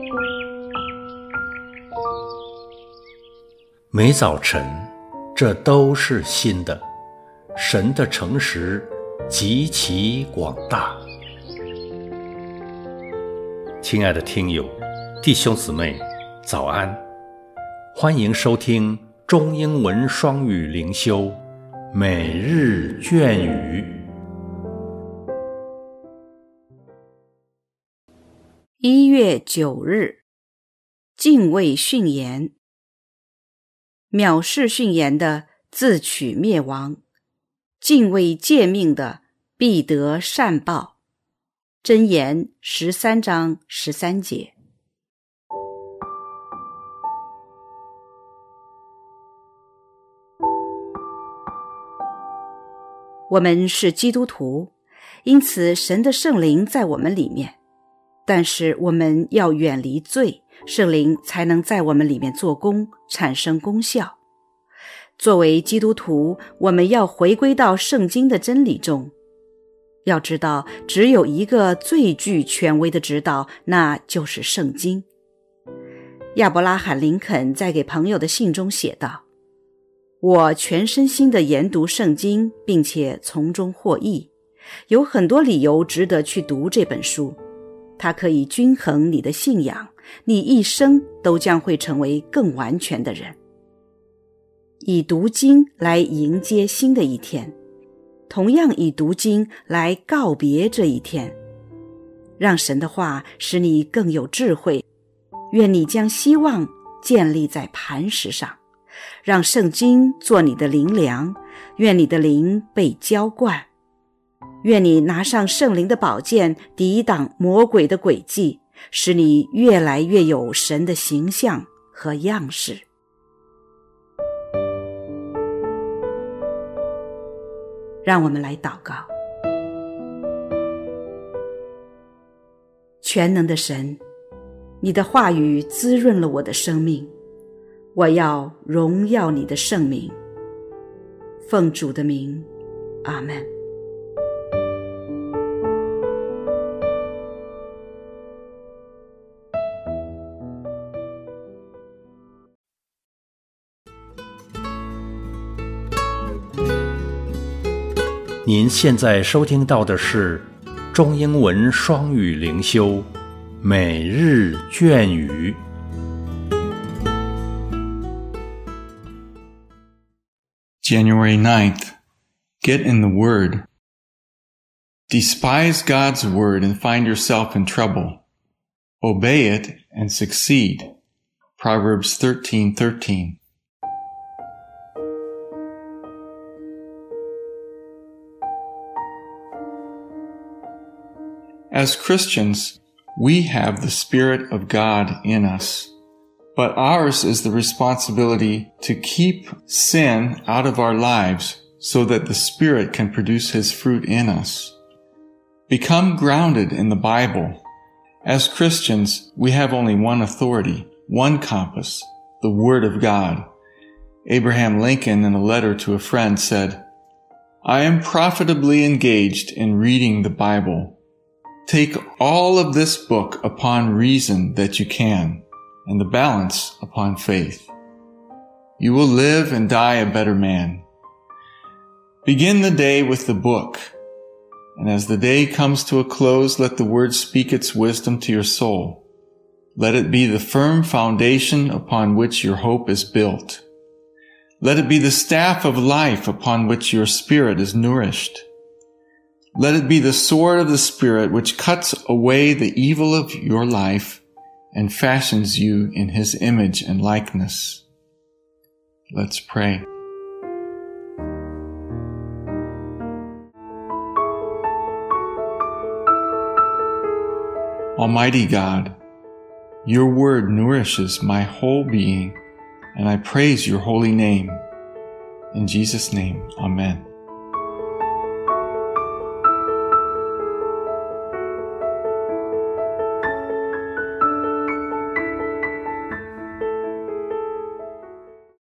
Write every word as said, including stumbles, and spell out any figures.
每早晨，这都是新的。神的诚实极其广大。亲爱的听友、弟兄姊妹，早安！欢迎收听中英文双语灵修每日隽语。 一月九日，敬畏训言。藐视训言的，自取灭亡；敬畏诫命的，必得善报。箴言十三章十三节。我们是基督徒，因此神的圣灵在我们里面，但是我们要远离罪，圣灵才能在我们里面做工，产生功效。作为基督徒，我们要回归到圣经的真理中。要知道，只有一个最具权威的指导，那就是圣经。亚伯拉罕·林肯在给朋友的信中写道：我全身心地研读圣经，并且从中获益，有很多理由值得去读这本书。它可以均衡你的信仰，你一生都将会成为更完全的人。以读经来迎接新的一天，同样以读经来告别这一天。让神的话使你更有智慧，愿你将希望建立在磐石上，让圣经做你的灵粮，愿你的灵被浇灌。愿你拿上圣灵的宝剑，抵挡魔鬼的诡计，使你越来越有神的形象和样式。让我们来祷告。全能的神，你的话语滋润了我的生命，我要荣耀你的圣名。奉主的名，阿们。 您现在收听到的是中英文双语灵修每日隽语。 January ninth. Get in the Word. Despise God's Word and find yourself in trouble. Obey it and succeed. Proverbs thirteen thirteen. As Christians, we have the Spirit of God in us, but ours is the responsibility to keep sin out of our lives so that the Spirit can produce His fruit in us. Become grounded in the Bible. As Christians, we have only one authority, one compass, the Word of God. Abraham Lincoln, in a letter to a friend, said, I am profitably engaged in reading the Bible. Take all of this book upon reason that you can, and the balance upon faith. You will live and die a better man. Begin the day with the book, and as the day comes to a close, let the word speak its wisdom to your soul. Let it be the firm foundation upon which your hope is built. Let it be the staff of life upon which your spirit is nourished. Let it be the sword of the Spirit which cuts away the evil of your life and fashions you in His image and likeness. Let's pray. Almighty God, your word nourishes my whole being, and I praise your holy name. In Jesus' name, amen.